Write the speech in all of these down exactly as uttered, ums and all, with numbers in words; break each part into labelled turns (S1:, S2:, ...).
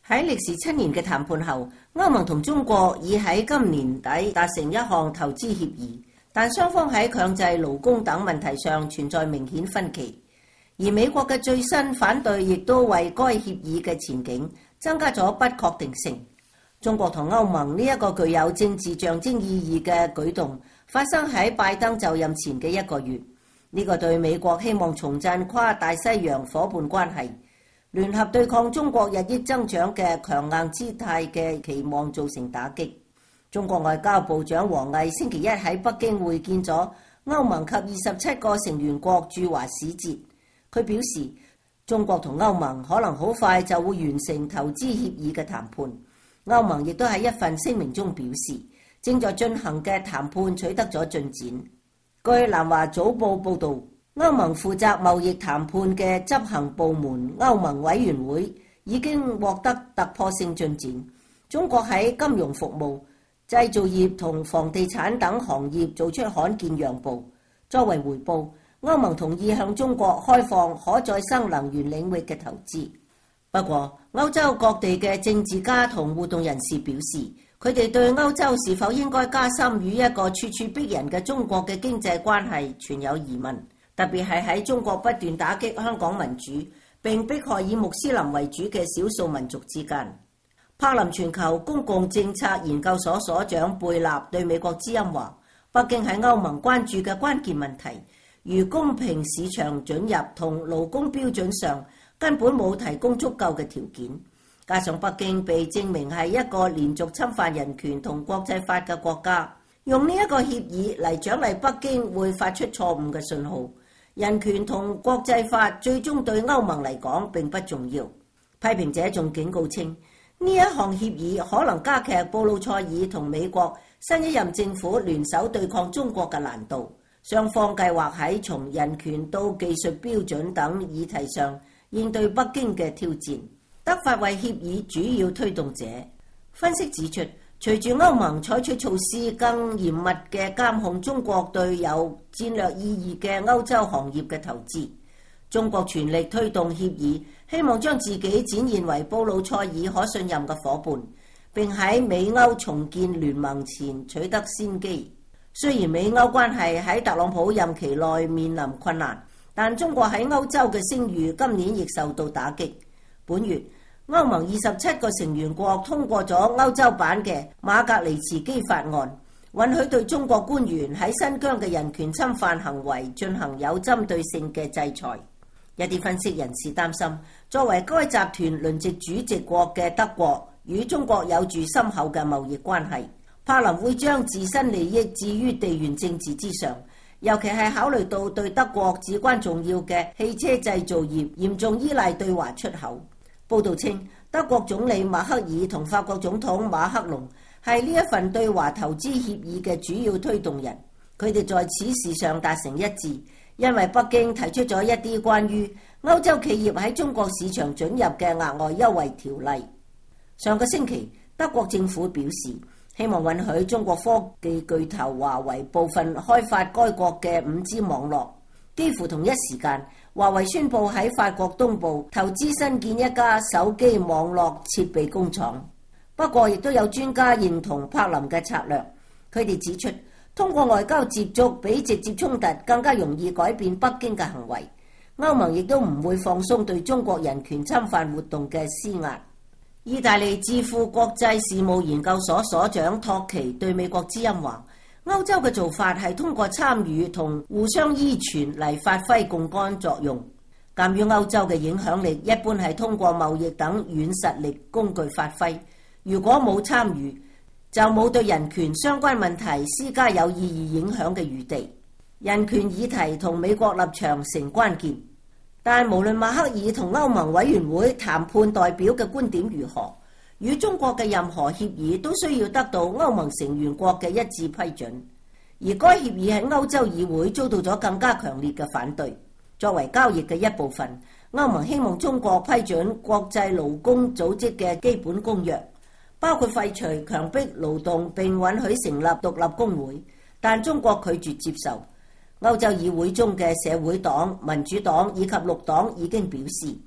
S1: 喺歷時七年嘅談判後，歐盟同中國已喺今年底達成一項投資協議，但雙方喺強制勞工等問題上存在明顯分歧。而美國嘅最新反對亦都為該協議嘅前景增加咗不確定性。中國同歐盟呢一個具有政治象徵意義嘅舉動發生喺拜登就任前嘅一個月，呢個對美國希望重振跨大西洋夥伴關係、聯合對抗中國日益增長嘅強硬姿態嘅期望造成打擊。中國外交部長王毅星期一喺北京會見咗歐盟及二十七個成員國駐華使節，佢表示中國同歐盟可能好快就會完成投資協議嘅談判。歐盟亦都喺一份聲明中表示，正在進行嘅談判取得咗進展。據南華早報報導，歐盟負責貿易談判嘅執行部門歐盟委員會已經獲得突破性進展。中國喺金融服務、製造業同房地產等行業做出罕見讓步，作為回報，歐盟同意向中國開放可再生能源領域嘅投資。不過，歐洲各地嘅政治家同活動人士表示，佢哋對歐洲是否應該加深與一個處處逼人嘅中國嘅經濟關係存有疑問，特別係喺中國不斷打擊香港民主並迫害以穆斯林為主嘅少數民族之間。柏林全球公共政策研究所所長貝納對美國之音話，北京喺歐盟關注嘅關鍵問題，如公平市場准入同勞工標準上，根本冇提供足夠嘅條件。加上北京被證明係一個連續侵犯人權同國際法嘅國家，用呢一個協議嚟獎勵北京會發出錯誤嘅信號。人權同國際法最終對歐盟嚟講並不重要。批評者仲警告稱，呢一項協議可能加劇布魯塞爾同美國新一任政府聯手對抗中國嘅難度。雙方計劃喺從人權到技術標準等議題上應對北京嘅挑戰。德法為協議主要推動者。分析指出，隨住歐盟採取措施更嚴密嘅監控中國對有戰略意義嘅歐洲行業嘅投資，中國全力推動協議，希望將自己展現為布魯塞爾可信任嘅夥伴，並喺美歐重建聯盟前取得先機。雖然美歐關係喺特朗普任期內面臨困難，但中國喺歐洲嘅聲譽今年亦受到打擊。本月，歐盟二十七個成員國通過咗歐洲版嘅馬格尼茨基法案，允許對中國官員喺新疆嘅人權侵犯行為進行有針對性嘅制裁。一啲分析人士擔心，作為該集團輪值主席國嘅德國，與中國有住深厚嘅貿易關係，柏林會將自身利益置於地緣政治之上，尤其係考慮到對德國至關重要嘅汽車製造業嚴重依賴對華出口。報道稱，德國總理默克爾同法國總統馬克龍係呢一份對華投資協議嘅主要推動人，佢哋在此事上達成一致，因為北京提出咗一啲關於歐洲企業喺中國市場准入嘅額外優惠條例。上個星期，德國政府表示希望允許中國科技巨頭華為部分開發該國嘅五 G 網絡。幾乎同一時間，華為宣布喺法國東部投資新建一家手機網絡設備工廠。不過，亦都有專家認同柏林嘅策略，佢哋指出，通過外交接觸比直接衝突更加容易改變北京嘅行為。歐盟亦都唔會放鬆對中國人權侵犯活動嘅施壓。意大利智庫國際事務研究所所長托奇對美國之音話，歐洲嘅做法係通過參與同互相依存嚟發揮槓桿作用。鑑於歐洲嘅影響力一般係通過貿易等軟實力工具發揮，如果冇參與，就冇對人權相關問題施加有意義影響嘅餘地。人權議題同美國立場成關鍵，但無論默克爾同歐盟委員會談判代表嘅觀點如何，與中國嘅任何協議都需要得到歐盟成員國嘅一致批准，而該協議喺歐洲議會遭到咗更加強烈嘅反對。作為交易嘅一部分，歐盟希望中國批准國際勞工組織嘅基本公約，包括廢除強迫勞動並允許成立獨立工會，但中國拒絕接受。歐洲議會中嘅社會黨、民主黨以及綠黨已經表示，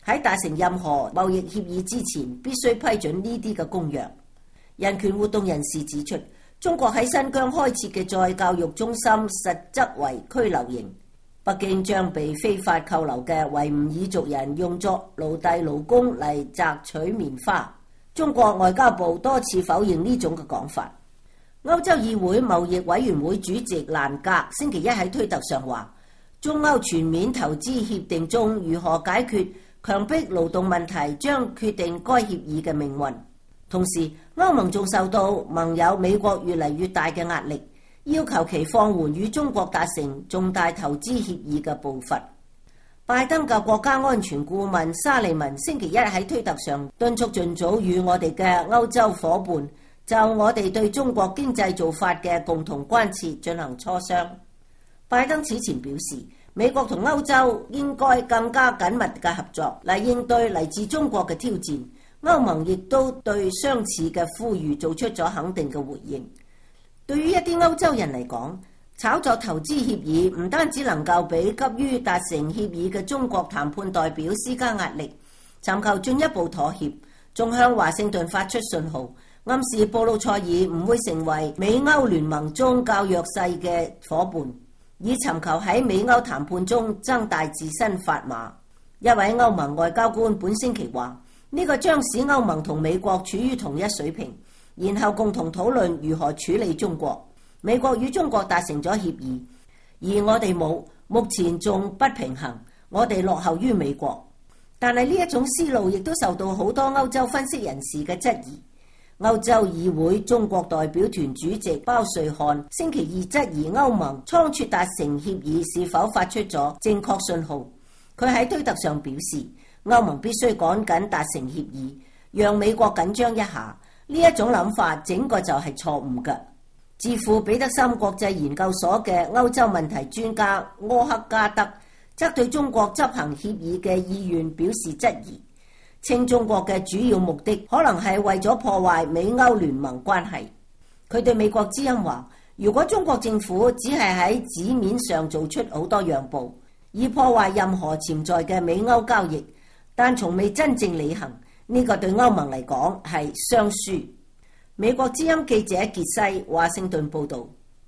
S1: 喺達成任何貿易協議之前，必須批准呢啲嘅公約。人權活動人士指出，中國喺新疆開設嘅再教育中心實則為拘留營，北京將被非法扣留嘅維吾爾族人用作奴隸勞工嚟摘取棉花。中國外交部多次否認呢種嘅講法。歐洲議會貿易委員會主席蘭格星期一喺推特上話，中歐全面投資協定中如何解決強迫勞動問題將決定該協議嘅命運。同時，歐盟仲受到盟友美國越嚟越大嘅壓力，要求其放緩與中國達成重大投資協議嘅步伐。拜登嘅國家安全顧問沙利文星期一喺推特上敦促盡早與我哋嘅歐洲夥伴就我哋對中國經濟做法嘅共同關切進行磋商。拜登此前表示，美國同歐洲應該更加緊密嘅合作嚟應對嚟自中國嘅挑戰。歐盟亦都對相似嘅呼籲做出咗肯定嘅回應。對於一啲歐洲人嚟講，炒作投資協議唔單止能夠俾急於達成協議嘅中國談判代表施加壓力，尋求進一步妥協，仲向華盛頓發出信號，暗示布魯塞爾唔會成為美歐聯盟中較弱勢嘅夥伴，以尋求喺美歐談判中增大自身砝碼。一位歐盟外交官本星期話，呢個將使歐盟同美國處於同一水平，然後共同討論如何處理中國。美國與中國達成咗協議，而我哋冇，目前仲不平衡，我哋落後於美國。但係呢一種思路亦都受到好多歐洲分析人士嘅質疑。歐洲議會中國代表團主席包瑞漢星期二質疑歐盟倉促達成協議是否發出咗正確信號。佢喺推特上表示，歐盟必須趕緊達成協議，讓美國緊張一下。呢一種諗法整個就係錯誤嘅。智庫彼得森國際研究所嘅歐洲問題專家柯克加德則對中國執行協議嘅意願表示質疑，稱中國嘅主要目的可能係為咗破壞美歐聯盟關係。佢對美國之音話，如果中國政府只係喺紙面上做出好多讓步，以破壞任何潛在嘅美歐交易，但從未真正履行，呢個對歐盟嚟講係雙輸。美國之音記者傑西華盛頓報導。